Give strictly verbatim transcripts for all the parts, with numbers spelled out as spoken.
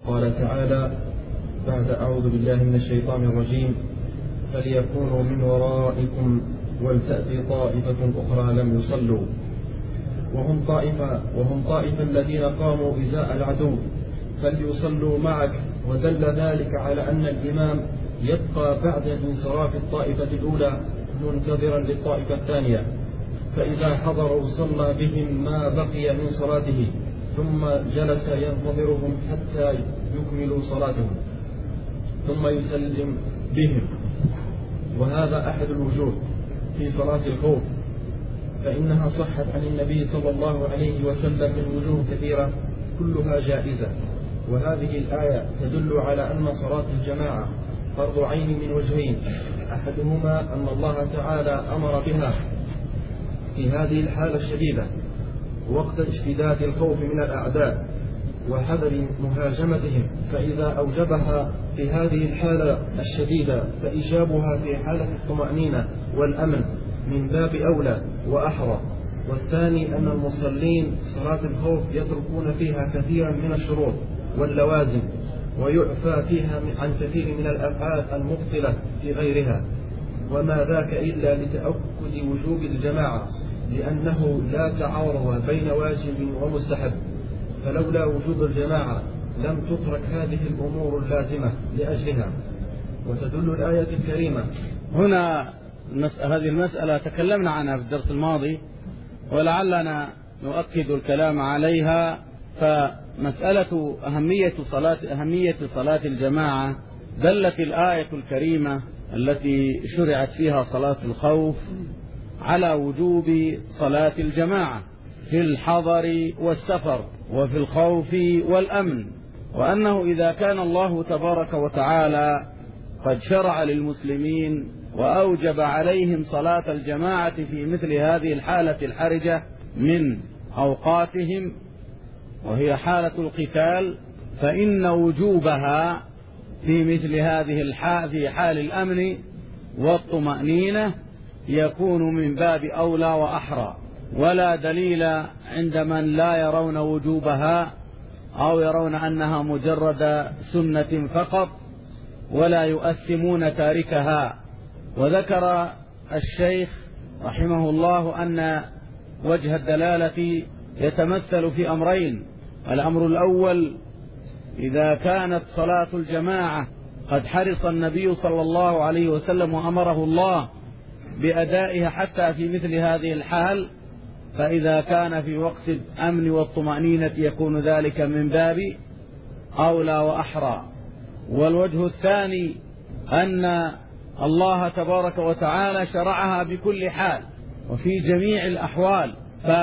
قال تعالى بعد أعوذ بالله من الشيطان الرجيم: فليكونوا من ورائكم ولتأتي طائفة أخرى لم يصلوا وهم طائفة وهم طائفة الذين قاموا إزاء العدو فليصلوا معك. ودل ذلك على أن الإمام يبقى بعد انصراف الطائفة الأولى منتظرا للطائفة الثانية، فإذا حضروا صلى بهم ما بقي من صلاته ثم جلس ينتظرهم حتى يكملوا صلاتهم ثم يسلم بهم. وهذا أحد الوجوه في صلاة الخوف، فإنها صحت عن النبي صلى الله عليه وسلم من وجوه كثيرة كلها جائزة. وهذه الآية تدل على أن صلاة الجماعة فرض عين من وجهين: أحدهما أن الله تعالى أمر بها في هذه الحالة الشديدة وقت اشتداد الخوف من الأعداء وحذر مهاجمتهم، فإذا أوجبها في هذه الحالة الشديدة فإيجابها في حالة الطمأنينة والأمن من باب أولى وأحرى. والثاني أن المصلين صلاة الخوف يتركون فيها كثيرا من الشروط واللوازم ويعفى فيها عن كثير من الأفعال المبطلة في غيرها، وما ذاك إلا لتأكد وجوب الجماعة، لأنه لا تعارض بين واجب ومستحب، فلولا وجوب الجماعة لم تترك هذه الأمور اللازمة لأجلها. وتدل الآية الكريمة هنا هذه المسألة تكلمنا عنها في الدرس الماضي ولعلنا نؤكد الكلام عليها. فمسألة أهمية صلاة أهمية صلاة الجماعة دلت الآية الكريمة التي شرعت فيها صلاة الخوف على وجوب صلاة الجماعة في الحضر والسفر وفي الخوف والأمن، وأنه إذا كان الله تبارك وتعالى قد شرع للمسلمين وأوجب عليهم صلاة الجماعة في مثل هذه الحالة الحرجة من أوقاتهم وهي حالة القتال، فإن وجوبها في مثل هذه الحال في حال الأمن والطمأنينة يكون من باب أولى وأحرى. ولا دليل عند من لا يرون وجوبها أو يرون أنها مجرد سنة فقط ولا يؤثمون تاركها. وذكر الشيخ رحمه الله أن وجه الدلالة يتمثل في أمرين: الأمر الأول إذا كانت صلاة الجماعة قد حرص النبي صلى الله عليه وسلم وأمره الله بأدائها حتى في مثل هذه الحال، فإذا كان في وقت الأمن والطمأنينة يكون ذلك من باب أولى وأحرى. والوجه الثاني أن الله تبارك وتعالى شرعها بكل حال وفي جميع الأحوال،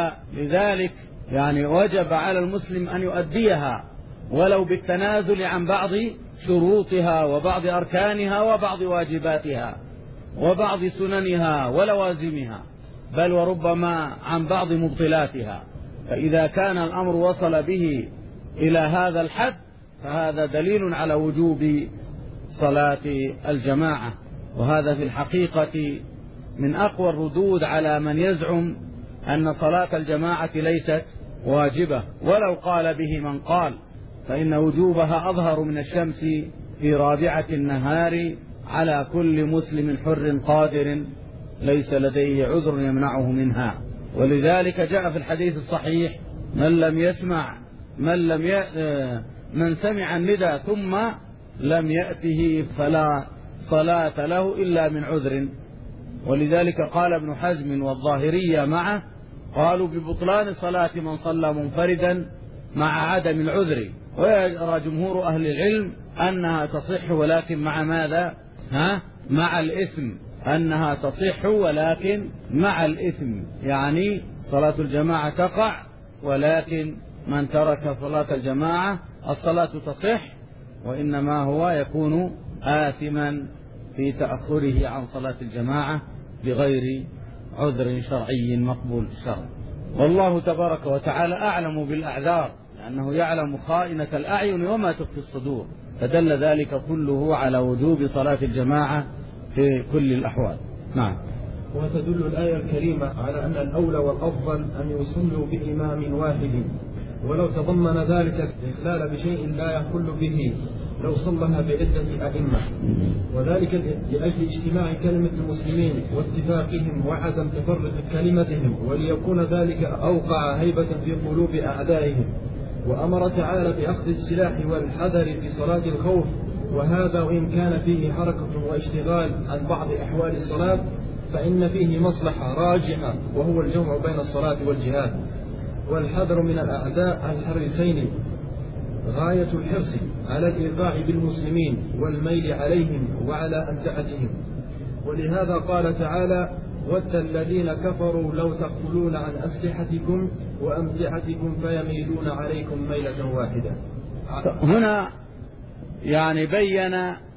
فلذلك يعني وجب على المسلم أن يؤديها ولو بالتنازل عن بعض شروطها وبعض أركانها وبعض واجباتها وبعض سننها ولوازمها، بل وربما عن بعض مبطلاتها. فإذا كان الأمر وصل به إلى هذا الحد فهذا دليل على وجوب صلاة الجماعة. وهذا في الحقيقة من أقوى الردود على من يزعم أن صلاة الجماعة ليست واجبة، ولو قال به من قال، فإن وجوبها أظهر من الشمس في رابعة النهار على كل مسلم حر قادر ليس لديه عذر يمنعه منها. ولذلك جاء في الحديث الصحيح: من لم يسمع من لم ي... من سمع الندى ثم لم يأته فلا صلاة له إلا من عذر. ولذلك قال ابن حزم والظاهرية معه قالوا ببطلان صلاة من صلى منفردا مع عدم العذر. ويرى جمهور أهل العلم أنها تصح ولكن مع ماذا؟ ها؟ مع الإثم، أنها تصح ولكن مع الإثم، يعني صلاة الجماعة تقع ولكن من ترك صلاة الجماعة الصلاة تصح، وإنما هو يكون آثما في تأخره عن صلاة الجماعة بغير عذر شرعي مقبول الشرع. والله تبارك وتعالى أعلم بالأعذار لأنه يعلم خائنة الأعين وما تخفي الصدور، فدل ذلك كله على وجوب صلاة الجماعة في كل الأحوال. نعم. وتدل الآية الكريمة على أن الأولى والأفضل أن يصلوا بإمام واحد ولو تضمن ذلك الإخلال بشيء لا يخل به لو صلها بعدة أئمة، وذلك لأجل اجتماع كلمة المسلمين واتفاقهم وعدم تفرق كلمتهم، وليكون ذلك أوقع هيبة في قلوب أعدائهم. وأمر تعالى بأخذ السلاح والحذر في صلاة الخوف، وهذا وإن كان فيه حركة واشتغال عن بعض أحوال الصلاة فإن فيه مصلحة راجحة، وهو الجمع بين الصلاة والجهاد. والحذر من الأعداء الحريصين غاية الحرص على الإيقاع بالمسلمين والميل عليهم وعلى أمتعتهم. ولهذا قال تعالى: ود الذين كفروا لو تغفلون عن أسلحتكم وأمتعتكم فيميلون عليكم ميلة واحدة. هنا يعني بين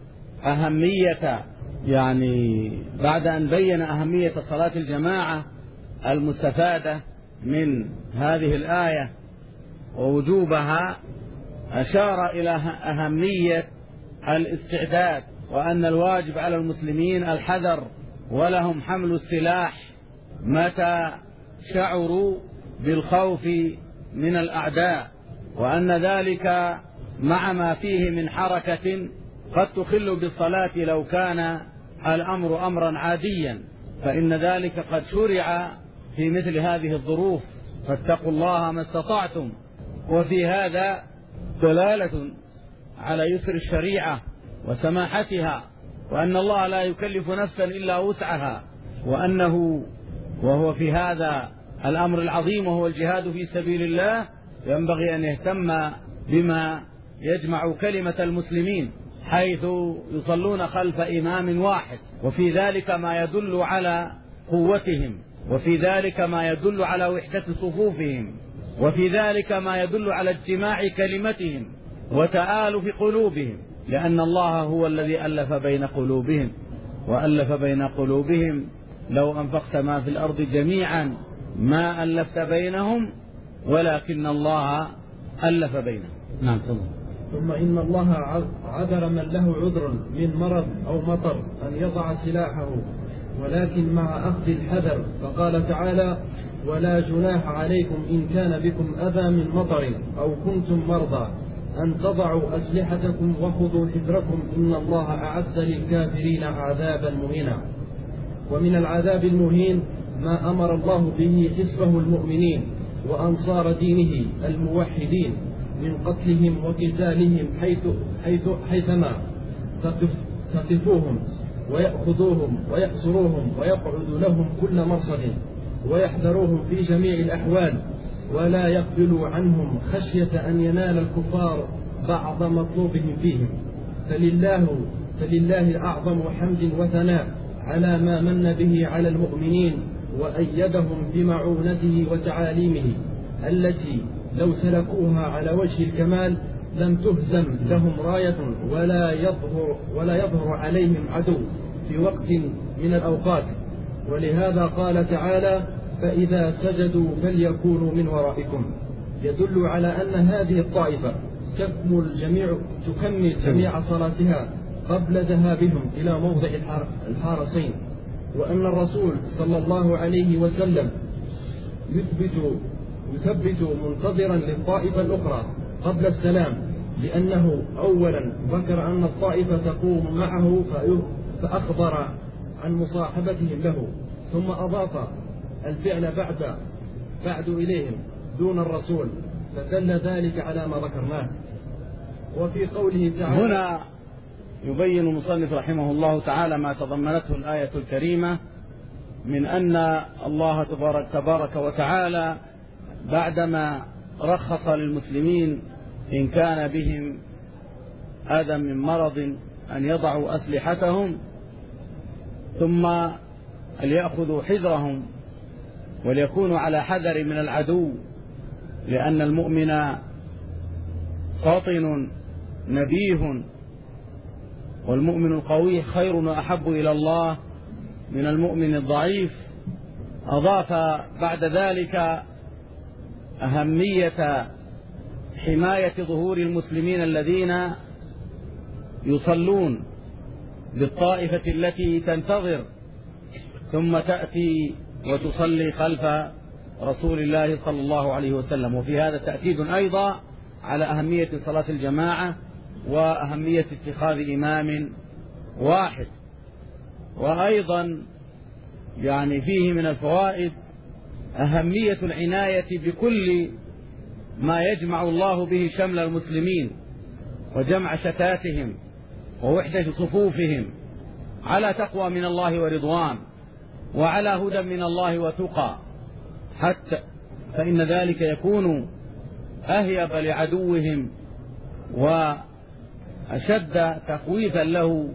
أهمية، يعني بعد أن بين أهمية صلاة الجماعة المستفادة من هذه الآية ووجوبها، أشار إلى أهمية الاستعداد، وأن الواجب على المسلمين الحذر ولهم حمل السلاح متى شعروا بالخوف من الأعداء، وأن ذلك مع ما فيه من حركة قد تخل بالصلاة لو كان الأمر أمرا عاديا، فإن ذلك قد شرع في مثل هذه الظروف، فاتقوا الله ما استطعتم. وفي هذا دلالة على يسر الشريعة وسماحتها، وأن الله لا يكلف نفسا إلا وسعها، وأنه وهو في هذا الأمر العظيم وهو الجهاد في سبيل الله ينبغي أن يهتم بما يجمع كلمة المسلمين، حيث يصلون خلف إمام واحد، وفي ذلك ما يدل على قوتهم، وفي ذلك ما يدل على وحدة صفوفهم، وفي ذلك ما يدل على اجتماع كلمتهم وتآلف قلوبهم، لأن الله هو الذي ألف بين قلوبهم، وألف بين قلوبهم لو أنفقت ما في الأرض جميعا ما ألفت بينهم ولكن الله ألف بينهم. نعم. ثم إن الله عذر من له عذر من مرض أو مطر أن يضع سلاحه، ولكن مع أخذ الحذر، فقال تعالى: ولا جناح عليكم إن كان بكم أذى من مطر أو كنتم مرضى أن تضعوا أسلحتكم وخذوا حذركم إن الله أعد للكافرين عذابا مهينا. ومن العذاب المهين ما أمر الله به حزبه المؤمنين وأنصار دينه الموحدين من قتلهم وقتالهم حيث حيث حيثما تقفوهم ويأخذوهم ويأسروهم ويقعد لهم كل مرصد ويحذروهم في جميع الأحوال، ولا يقبلوا عنهم خشية أن ينال الكفار بعض مطلوبهم فيهم. فلله فلله أعظم حمد وثناء على ما من به على المؤمنين وأيدهم بمعونته وتعاليمه التي لو سلكوها على وجه الكمال لم تهزم لهم راية ولا يظهر ولا يظهر عليهم عدو في وقت من الأوقات. ولهذا قال تعالى: فإذا سجدوا فليكونوا من ورائكم، يدل على أن هذه الطائفة تكمل جميع تكمل جميع صلاتها قبل ذهابهم إلى موضع الحارسين، وأن الرسول صلى الله عليه وسلم يثبت يثبت منتظرا للطائفة الأخرى قبل السلام، لأنه أولا ذكر أن الطائفة تقوم معه فأخبر عن مصاحبتهم له، ثم أضاف الفعل بعد بعد إليهم دون الرسول، فدل ذلك على ما ذكرناه. وفي قوله تعالى هنا يبين المصنف رحمه الله تعالى ما تضمنته الآية الكريمة من أن الله تبارك, تبارك وتعالى بعدما رخص للمسلمين إن كان بهم أذى من مرض أن يضعوا أسلحتهم، ثم ليأخذوا حذرهم وليكونوا على حذر من العدو، لأن المؤمن فاطن نبيه، والمؤمن القوي خير وأحب إلى الله من المؤمن الضعيف. أضاف بعد ذلك أهمية حماية ظهور المسلمين الذين يصلون بالطائفة التي تنتظر ثم تأتي وتصلي خلف رسول الله صلى الله عليه وسلم. وفي هذا تأكيد أيضا على أهمية صلاة الجماعة وأهمية اتخاذ إمام واحد. وأيضا يعني فيه من الفوائد أهمية العناية بكل ما يجمع الله به شمل المسلمين وجمع شتاتهم ووحدة صفوفهم على تقوى من الله ورضوان وعلى هدى من الله وتقى، حتى فإن ذلك يكون أهيب لعدوهم وأشد تخويفا له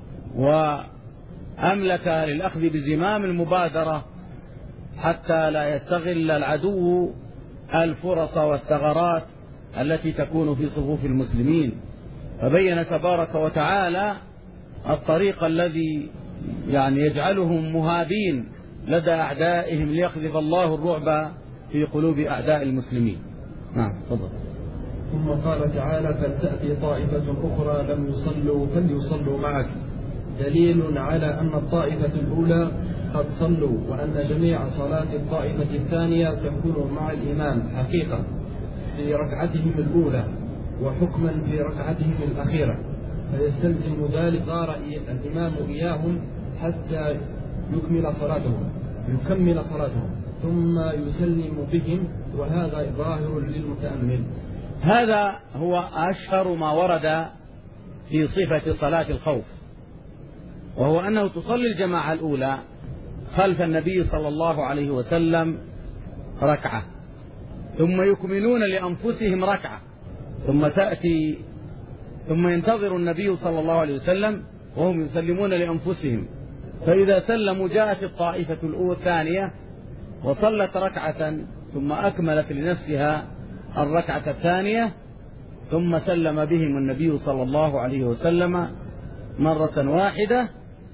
وأملك للأخذ بزمام المبادرة حتى لا يستغل العدو الفرص والثغرات التي تكون في صفوف المسلمين. فبين تبارك وتعالى الطريق الذي يعني يجعلهم مهابين لدى أعدائهم ليخذف الله الرعب في قلوب أعداء المسلمين. نعم تفضل. ثم قال تعالى: فلتأتي طائفة أخرى لم يصلوا فليصلوا معك، دليل على أن الطائفة الأولى قد صلوا، وأن جميع صلاة الطائفة الثانية تكون مع الإمام حقيقة في ركعتهم الأولى وحكما في ركعتهم الأخيرة، فيستلزم ذلك قارئ الإمام إياهم حتى يكمل صلاتهم يكمل صلاتهم ثم يسلم بهم، وهذا ظاهر للمتأمل. هذا هو أشهر ما ورد في صفة صلاة الخوف، وهو أنه تصلي الجماعة الأولى خلف النبي صلى الله عليه وسلم ركعة، ثم يكملون لأنفسهم ركعة، ثم تأتي ثم ينتظر النبي صلى الله عليه وسلم وهم يسلمون لأنفسهم، فإذا سلموا جاءت الطائفة الأولى الثانية وصلت ركعة ثم أكملت لنفسها الركعة الثانية، ثم سلم بهم النبي صلى الله عليه وسلم مرة واحدة.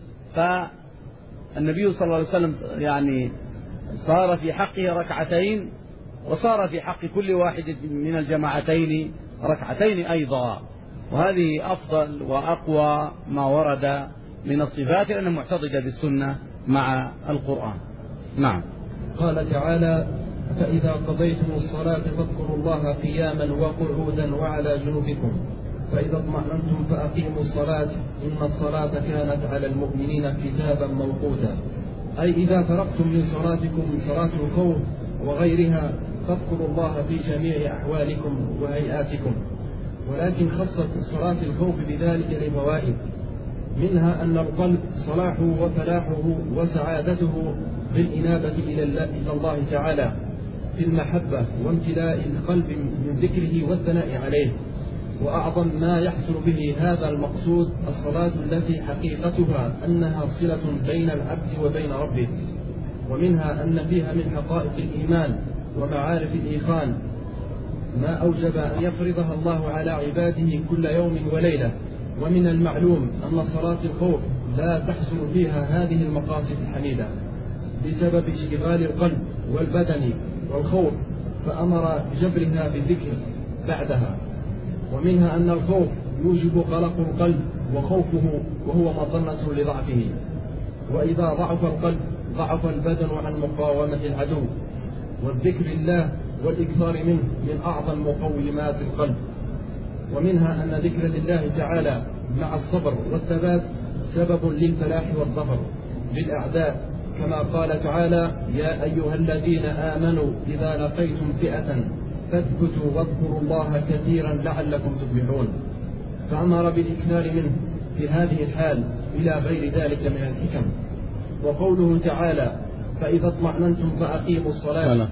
فالنبي صلى الله عليه وسلم يعني صار في حقه ركعتين، وصار في حق كل واحد من الجماعتين ركعتين أيضا، وهذه أفضل وأقوى ما ورد من الصفات لأنها معتضدة بالسنة مع القرآن. نعم. قال تعالى: فإذا قضيتم الصلاة فاذكروا الله قياما وقعودا وعلى جنوبكم فإذا اطمأننتم فأقيموا الصلاة إن الصلاة كانت على المؤمنين كتابا موقوتا. أي إذا فرغتم من صلاتكم صلاة الخوف وغيرها فاذكروا الله في جميع أحوالكم وهيئاتكم، ولكن خصت صلاة الخوف بذلك لفوائد، منها أن القلب صلاحه وفلاحه وسعادته بالإنابة إلى الله تعالى في المحبة وامتلاء القلب من ذكره والثناء عليه. وأعظم ما يحصل به هذا المقصود الصلاة التي حقيقتها أنها صلة بين العبد وبين ربه، ومنها أن فيها من حقائق الإيمان ومعارف الإيقان ما أوجب أن يفرضها الله على عباده كل يوم وليلة. ومن المعلوم أن صلاة الخوف لا تحصل فيها هذه المقاصد الحميدة بسبب اشتغال القلب والبدن والخوف، فأمر بجبرها بالذكر بعدها. ومنها أن الخوف يوجب قلق القلب وخوفه وهو مظنة لضعفه، وإذا ضعف القلب ضعف البدن عن مقاومة العدو، والذكر الله والإكثار منه من أعظم مقومات القلب. ومنها أن ذكر الله تعالى مع الصبر والثبات سبب للفلاح والظفر بالأعداء، كما قال تعالى: يا أيها الذين آمنوا إذا لقيتم فئة فاثبتوا واذكروا الله كثيرا لعلكم تفلحون، فأمر بالإكثار منه في هذه الحال إلى غير ذلك من الحكم. وقوله تعالى: فإذا اطمأننتم فأقيموا الصلاة،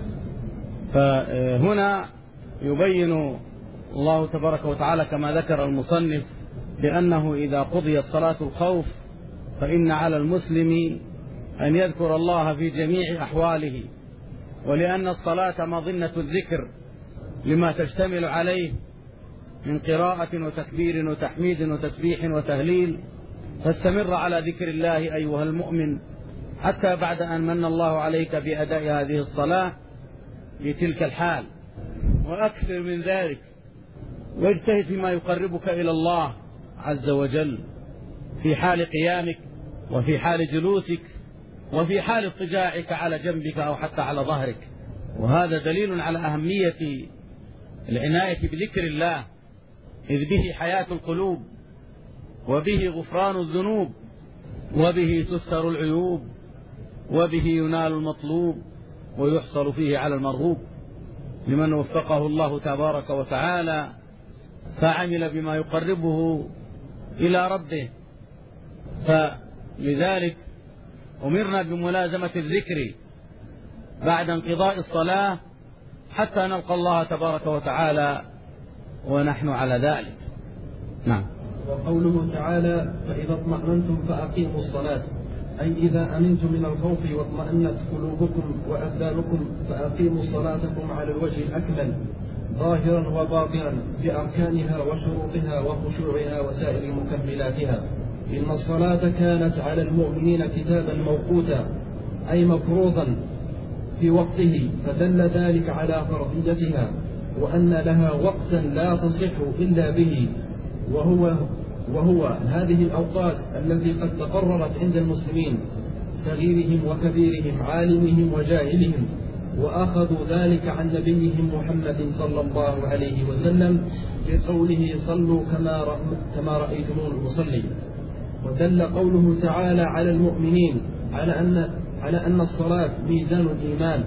فهنا يبين الله تبارك وتعالى كما ذكر المصنف بأنه إذا قضيت صلاة الخوف فإن على المسلم أن يذكر الله في جميع أحواله، ولأن الصلاة مظنة الذكر لما تشتمل عليه من قراءة وتكبير وتحميد وتسبيح وتهليل، فاستمر على ذكر الله أيها المؤمن حتى بعد أن من الله عليك بأداء هذه الصلاة في تلك الحال، وأكثر من ذلك، واجتهد فيما يقربك إلى الله عز وجل في حال قيامك وفي حال جلوسك وفي حال اضطجاعك على جنبك أو حتى على ظهرك، وهذا دليل على أهمية العناية بذكر الله، إذ به حياة القلوب، وبه غفران الذنوب، وبه تستر العيوب، وبه ينال المطلوب ويحصل فيه على المرغوب لمن وفقه الله تبارك وتعالى فعمل بما يقربه إلى ربه. فلذلك أمرنا بملازمة الذكر بعد انقضاء الصلاة حتى نلقى الله تبارك وتعالى ونحن على ذلك. نعم. وقوله تعالى: فإذا اطمأننتم فأقيموا الصلاة، أي إذا أمنتم من الخوف واطمأنت قلوبكم وأبدانكم فأقيموا صلاتكم على الوجه الأكمل ظاهرا وباطنا بأركانها وشروطها وخشوعها وسائر مكملاتها. إن الصلاة كانت على المؤمنين كتابا موقوتا، أي مفروضا في وقته، فدل ذلك على فرضيتها وأن لها وقتا لا تصح إلا به، وهو وهو هذه الأوقات التي قد تقررت عند المسلمين صغيرهم وكبيرهم عالمهم وجاهلهم، وأخذوا ذلك عن نبيهم محمد صلى الله عليه وسلم بقوله: صلوا كما رأيتمون أصلي. ودل قوله تعالى على المؤمنين على أن على أن الصلاة ميزان الإيمان،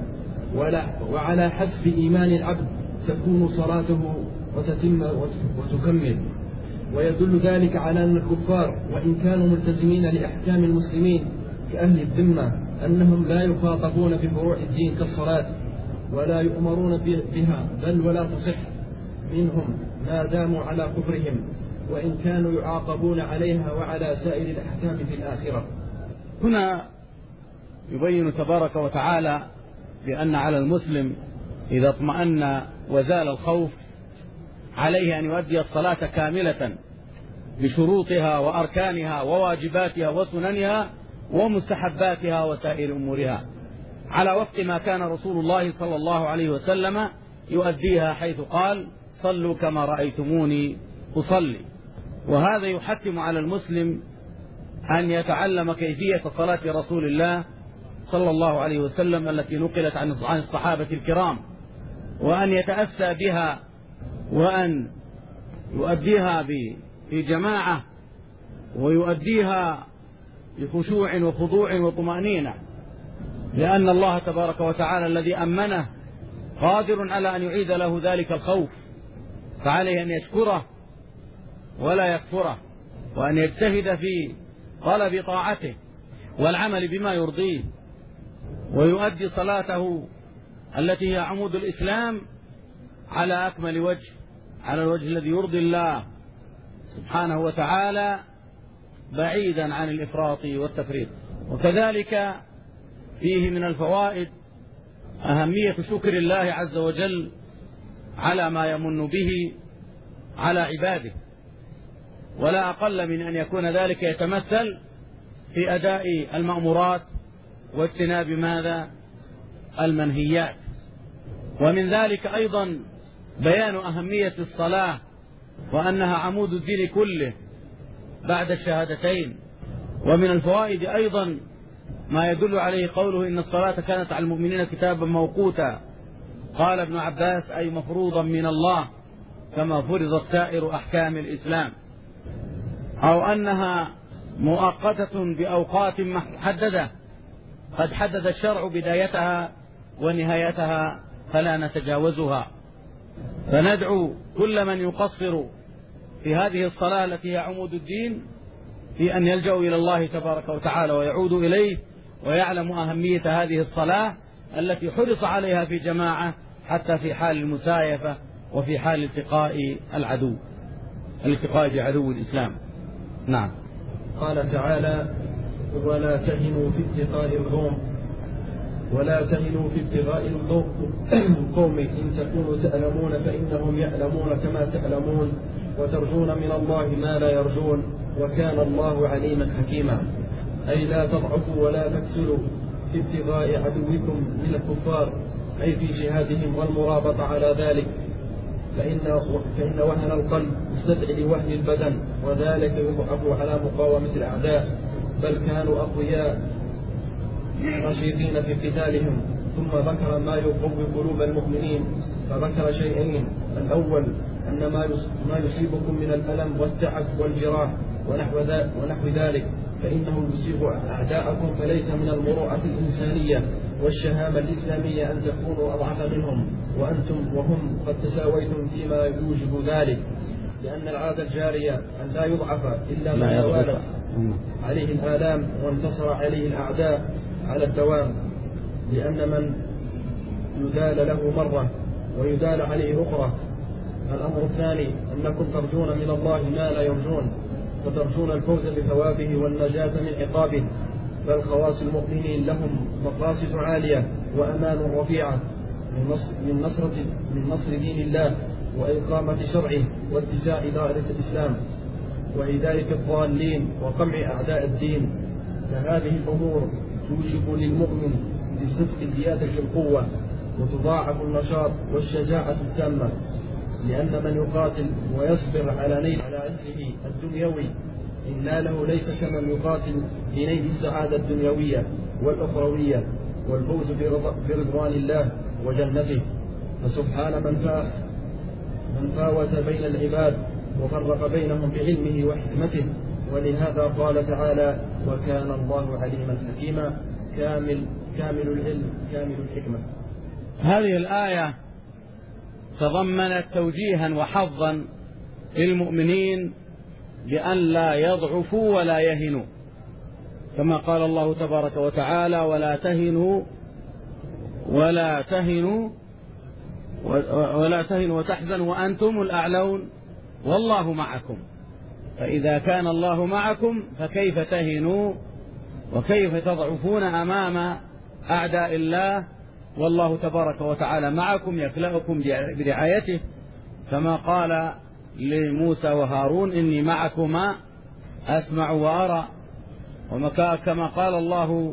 وعلى حسب إيمان العبد تكون صلاته وتتم وتكمل. ويدل ذلك على أن الكفار وإن كانوا ملتزمين لأحكام المسلمين كأهل الذمة أنهم لا يخاطبون بفروع الدين كالصلاة ولا يؤمرون بها، بل ولا تصح منهم ما داموا على كفرهم، وإن كانوا يعاقبون عليها وعلى سائر الأحكام في الآخرة. هنا يبين تبارك وتعالى بأن على المسلم إذا اطمأن وزال الخوف عليه أن يؤدي الصلاة كاملة بشروطها وأركانها وواجباتها وسننها ومستحباتها وسائر أمورها على وفق ما كان رسول الله صلى الله عليه وسلم يؤديها، حيث قال: صلوا كما رأيتموني أصلي. وهذا يحتم على المسلم أن يتعلم كيفية صلاة رسول الله صلى الله عليه وسلم التي نقلت عن الصحابة الكرام، وأن يتأسى بها وأن يؤديها في جماعة ويؤديها بخشوع وخضوع وطمأنينة، لأن الله تبارك وتعالى الذي أمنه قادر على أن يعيد له ذلك الخوف، فعليه أن يشكره ولا يكفره، وأن يجتهد في طلب طاعته والعمل بما يرضيه، ويؤدي صلاته التي هي عمود الإسلام على أكمل وجه، على الوجه الذي يرضي الله سبحانه وتعالى، بعيدا عن الإفراط والتفريط. وكذلك فيه من الفوائد أهمية شكر الله عز وجل على ما يمن به على عباده، ولا أقل من أن يكون ذلك يتمثل في أداء المأمورات واجتناب ماذا؟ المنهيات. ومن ذلك أيضا بيان أهمية الصلاة وأنها عمود الدين كله بعد الشهادتين. ومن الفوائد أيضا ما يدل عليه قوله: إن الصلاة كانت على المؤمنين كتابا موقوتا. قال ابن عباس: أي مفروضا من الله كما فرضت سائر أحكام الإسلام، أو أنها مؤقتة بأوقات محددة قد حدد الشرع بدايتها ونهايتها فلا نتجاوزها. فندعو كل من يقصر في هذه الصلاة التي هي عمود الدين في أن يلجأوا إلى الله تبارك وتعالى ويعودوا إليه، ويعلموا أهمية هذه الصلاة التي حرص عليها في جماعة حتى في حال المسايفة وفي حال التقاء العدو الالتقاء بعدو الإسلام. نعم. قال تعالى: ولا تهنوا في ابتغاء القوم ولا تهنوا في ابتغاء القوم إن تكونوا تألمون فإنهم يألمون كما تألمون وترجون من الله ما لا يرجون وكان الله عليما حكيما. أي لا تضعفوا ولا تكسلوا في ابتغاء عدوكم من الكفار، أي في جهادهم والمرابطة على ذلك، فإن, فإن وهن القلب يستدعي لوهن البدن، وذلك يضعف على مقاومة الأعداء، بل كانوا أقوياء نشيطين في قتالهم ثم ذكر ما يقوي قلوب المؤمنين فذكر شيئين: الأول أن ما يصيبكم من الألم والتعب والجراح ونحو ذلك فإنه يصيب أعداءكم، فليس من المروءة الإنسانية والشهامة الإسلامية أن تكونوا أضعف منهم وأنتم وهم قد تساويتم فيما يوجب ذلك، لأن العادة الجارية أن لا يضعف إلا من توالت عليه الآلام وانتصر عليه الأعداء على الدوام، لأن من يدال له مرة ويدال عليه أخرى. الأمر الثاني أنكم ترجون من الله ما لا يرجون، فترجون الفوز بثوابه والنجاة من عقابه، بل خواص المؤمنين لهم مقاصد عالية وأمان رفيعة من نصرة من نصر دين الله وإقامة شرعه واتساع دائرة الإسلام وهداية الضالين وقمع أعداء الدين. فهذه الأمور توجب للمؤمن بصدق زيادة القوة وتضاعف النشاط والشجاعة التامة، لأن من يقاتل ويصبر على نيل على عزه الدنيوي إن له ليس كمن يقاتل لنيل السعادة الدنيوية والأخروية والفوز برضوان الله وجنته. فسبحان من فا من فاوت بين العباد وفرق بينهم بعلمه وحكمته، ولهذا قال تعالى: وكان الله عليما حكيما. كامل كامل العلم كامل الحكمة. هذه الآية تضمنت توجيها وحظا للمؤمنين بأن لا يضعفوا ولا يهنوا، كما قال الله تبارك وتعالى: ولا تهنوا ولا تهنوا ولا تهنوا وتحزنوا وأنتم الأعلون والله معكم. فإذا كان الله معكم فكيف تهنوا وكيف تضعفون أمام أعداء الله، والله تبارك وتعالى معكم يكلأكم برعايته، كما قال لموسى وهارون: إني معكما أسمع وأرى. وكما قال الله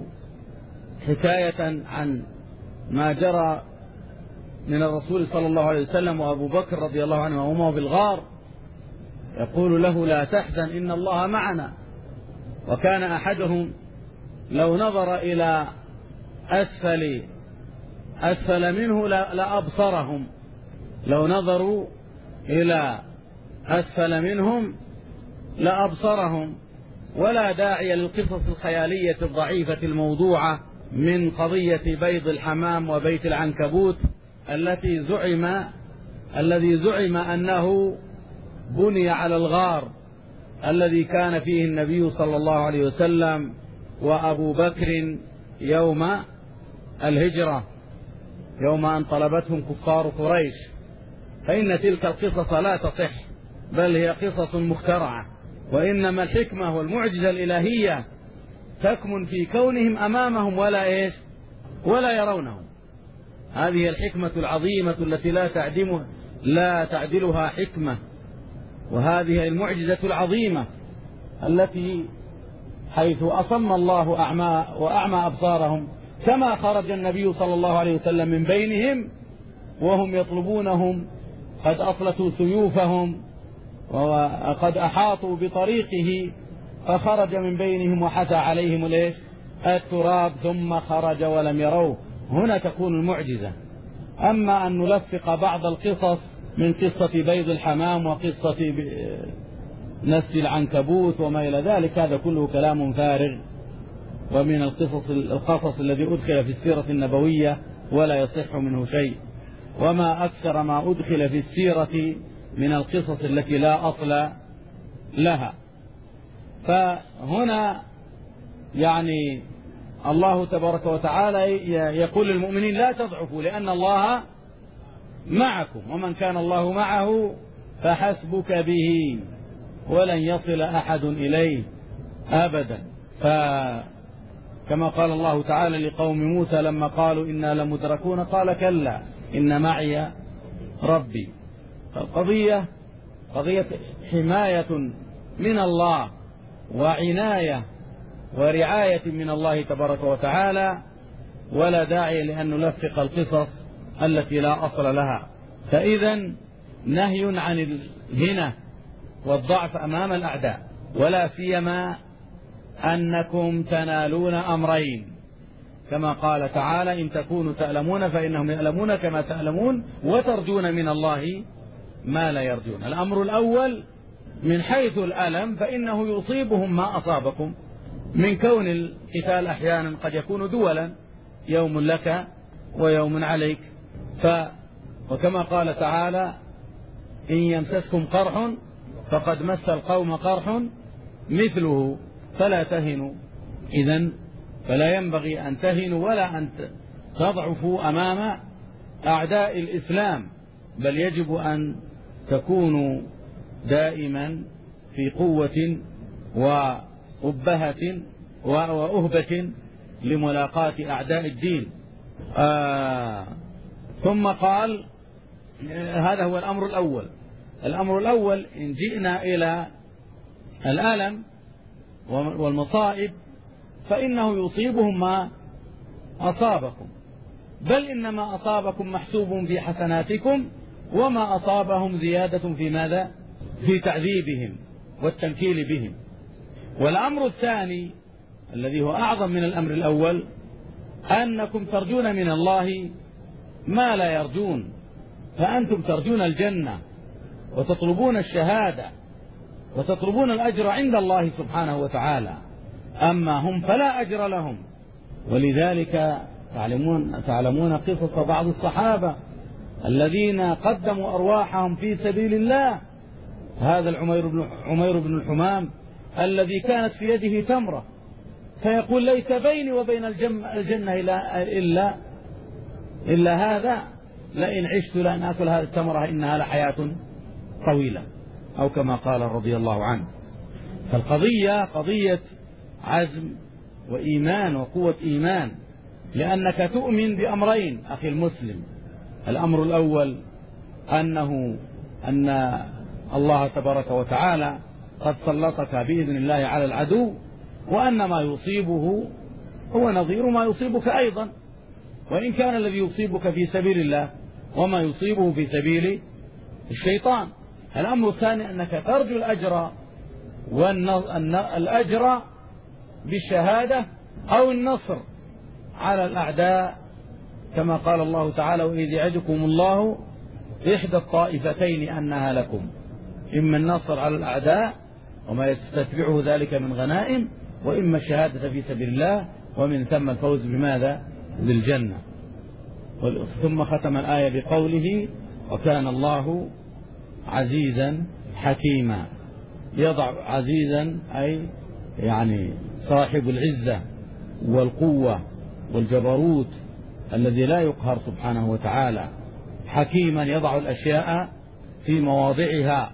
حكاية عن ما جرى من الرسول صلى الله عليه وسلم وأبو بكر رضي الله عنه وهما بالغار، يقول له: لا تحزن إن الله معنا. وكان أحدهم لو نظر إلى أسفل أسفل منه لأبصرهم، لو نظروا إلى أسفل منهم لأبصرهم. ولا داعي للقصص الخيالية الضعيفة الموضوعة من قضية بيض الحمام وبيت العنكبوت التي زعم الذي زعم أنه بني على الغار الذي كان فيه النبي صلى الله عليه وسلم وأبو بكر يوم الهجرة، يوم أن طلبتهم كفار قريش. فإن تلك القصص لا تصح، بل هي قصص مخترعة، وإنما الحكمة والمعجزة الإلهية تكمن في كونهم أمامهم ولا إيش ولا يرونهم. هذه الحكمة العظيمة التي لا تعدمها لا تعدلها حكمة، وهذه المعجزة العظيمة التي حيث أصم الله أعمى وأعمى أبصارهم، كما خرج النبي صلى الله عليه وسلم من بينهم وهم يطلبونهم قد أصلتوا سيوفهم وقد أحاطوا بطريقه، فخرج من بينهم وحثى عليهم الإيش التراب ثم خرج ولم يروه. هنا تكون المعجزة. أما أن نلفق بعض القصص من قصة بيض الحمام وقصة نسل العنكبوت وما إلى ذلك، هذا كله كلام فارغ، ومن القصص القصص الذي أدخل في السيرة النبوية ولا يصح منه شيء. وما أكثر ما أدخل في السيرة من القصص التي لا أصل لها. فهنا يعني الله تبارك وتعالى يقول للمؤمنين: لا تضعفوا لأن الله معكم، ومن كان الله معه فحسبك به ولن يصل أحد إليه أبدا. فكما قال الله تعالى لقوم موسى لما قالوا إنا لمدركون قال: كلا إن معي ربي. فالقضية قضية حماية من الله وعناية ورعاية من الله تبارك وتعالى، ولا داعي لأن نلفق القصص التي لا أصل لها. فإذا نهي عن الهنة والضعف أمام الأعداء، ولا سيما أنكم تنالون أمرين: كما قال تعالى إن تكونوا تألمون فإنهم يألمون كما تألمون وترجون من الله ما لا يرجون. الأمر الأول من حيث الألم فإنه يصيبهم ما أصابكم من كون القتال أحيانا قد يكون دولا، يوم لك ويوم عليك. ف وكما قال تعالى إن يمسسكم قرح فقد مس القوم قرح مثله فلا تهنوا. إذن فلا ينبغي أن تهنوا ولا أن تضعفوا أمام أعداء الإسلام، بل يجب أن تكونوا دائما في قوة وأبهة وأهبة لملاقاة أعداء الدين. آه ثم قال هذا هو الأمر الأول. الأمر الأول إن جئنا إلى الألم والمصائب فإنه يصيبهم ما أصابكم، بل إنما أصابكم محسوب في حسناتكم وما أصابهم زيادة في ماذا؟ في تعذيبهم والتنكيل بهم. والأمر الثاني الذي هو أعظم من الأمر الأول أنكم ترجون من الله ما لا يرجون، فأنتم ترجون الجنة وتطلبون الشهادة وتطلبون الأجر عند الله سبحانه وتعالى، أما هم فلا أجر لهم. ولذلك تعلمون, تعلمون قصص بعض الصحابة الذين قدموا أرواحهم في سبيل الله. هذا العمير بن, عمير بن الحمام الذي كانت في يده تمرة فيقول ليس بيني وبين الجنة إلا, إلا, إلا هذا، لئن عشت لأن أكل هذه التمرة إنها لحياة طويلة، أو كما قال رضي الله عنه. فالقضية قضية عزم وإيمان وقوة إيمان، لأنك تؤمن بأمرين أخي المسلم. الأمر الأول أنه أن الله تبارك وتعالى قد سلطك بإذن الله على العدو، وأن ما يصيبه هو نظير ما يصيبك أيضا، وإن كان الذي يصيبك في سبيل الله وما يصيبه في سبيل الشيطان. الأمر الثاني أنك ترجو الأجر والأجر بالشهادة أو النصر على الأعداء، كما قال الله تعالى وإذ يعدكم الله إحدى الطائفتين أنها لكم، إما النصر على الأعداء وما يستتبعه ذلك من غنائم، وإما الشهادة في سبيل الله ومن ثم الفوز بماذا؟ بالجنة. ثم ختم الآية بقوله وكان الله عزيزا حكيما. يضع عزيزا أي يعني صاحب العزة والقوة والجبروت الذي لا يقهر سبحانه وتعالى. حكيما يضع الأشياء في مواضعها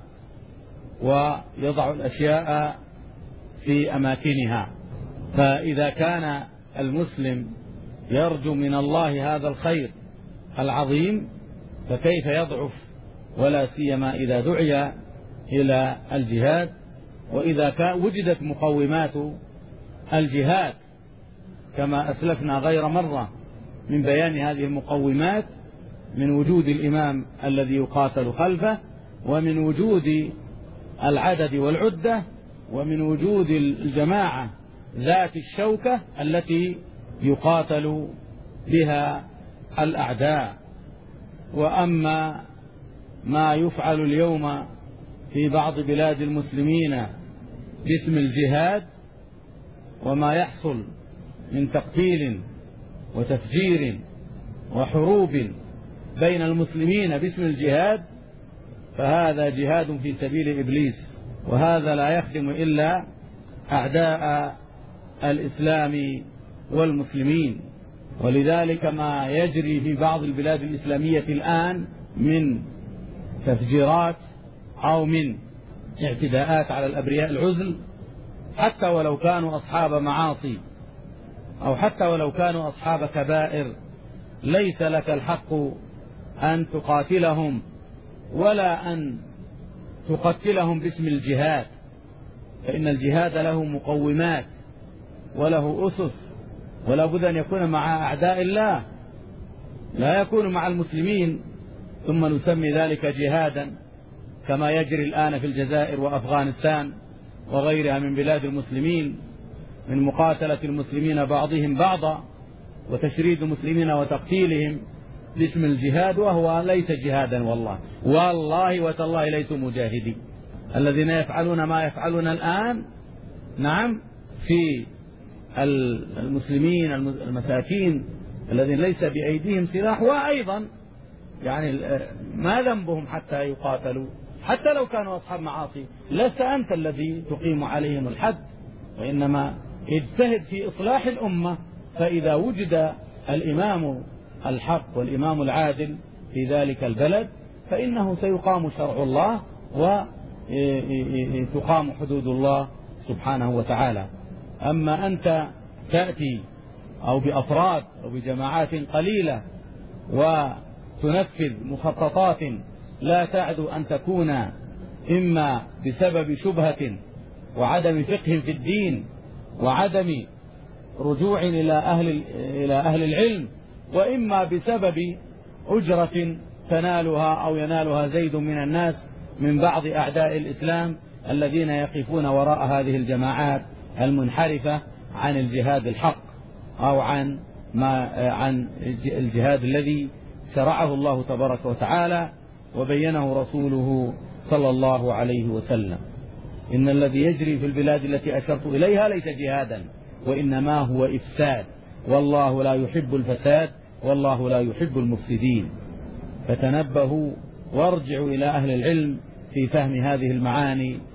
ويضع الأشياء في أماكنها. فإذا كان المسلم يرجو من الله هذا الخير العظيم فكيف يضعف، ولا سيما إذا دعي إلى الجهاد، وإذا وجدت مقومات الجهاد كما أسلفنا غير مرة من بيان هذه المقومات، من وجود الإمام الذي يقاتل خلفه، ومن وجود العدد والعدة، ومن وجود الجماعة ذات الشوكة التي يقاتل بها الأعداء. وأما ما يفعل اليوم في بعض بلاد المسلمين باسم الجهاد وما يحصل من تقتيل وتفجير وحروب بين المسلمين باسم الجهاد، فهذا جهاد في سبيل إبليس، وهذا لا يخدم إلا أعداء الإسلام والمسلمين. ولذلك ما يجري في بعض البلاد الإسلامية الآن من تفجيرات أو من اعتداءات على الأبرياء العزل، حتى ولو كانوا أصحاب معاصي أو حتى ولو كانوا أصحاب كبائر، ليس لك الحق أن تقاتلهم ولا أن تقتلهم باسم الجهاد، فإن الجهاد له مقومات وله أسس، ولا بد أن يكون مع أعداء الله، لا يكون مع المسلمين ثم نسمي ذلك جهادا كما يجري الآن في الجزائر وأفغانستان وغيرها من بلاد المسلمين، من مقاتلة المسلمين بعضهم بعضا وتشريد المسلمين وتقتيلهم باسم الجهاد، وهو ليس جهادا والله والله وتالله ليسوا مجاهدين. الذين يفعلون ما يفعلون الآن نعم في المسلمين المساكين الذين ليس بأيديهم سلاح، وأيضا يعني ما ذنبهم حتى يقاتلوا؟ حتى لو كانوا أصحاب معاصي لست أنت الذي تقيم عليهم الحد، وإنما اجتهد في إصلاح الأمة، فإذا وجد الإمام الحق والإمام العادل في ذلك البلد فإنه سيقام شرع الله وتقام حدود الله سبحانه وتعالى. أما أنت تأتي أو بأفراد أو بجماعات قليلة وتنفذ مخططات لا تعد أن تكون إما بسبب شبهة وعدم فقه في الدين وعدم رجوع إلى أهل إلى أهل العلم، وإما بسبب أجرة تنالها أو ينالها زيد من الناس من بعض أعداء الإسلام الذين يقفون وراء هذه الجماعات المنحرفة عن الجهاد الحق أو عن ما عن الجهاد الذي شرعه الله تبارك وتعالى وبينه رسوله صلى الله عليه وسلم. إن الذي يجري في البلاد التي أشرت إليها ليس جهادا وإنما هو إفساد، والله لا يحب الفساد والله لا يحب المفسدين. فتنبهوا وارجعوا إلى أهل العلم في فهم هذه المعاني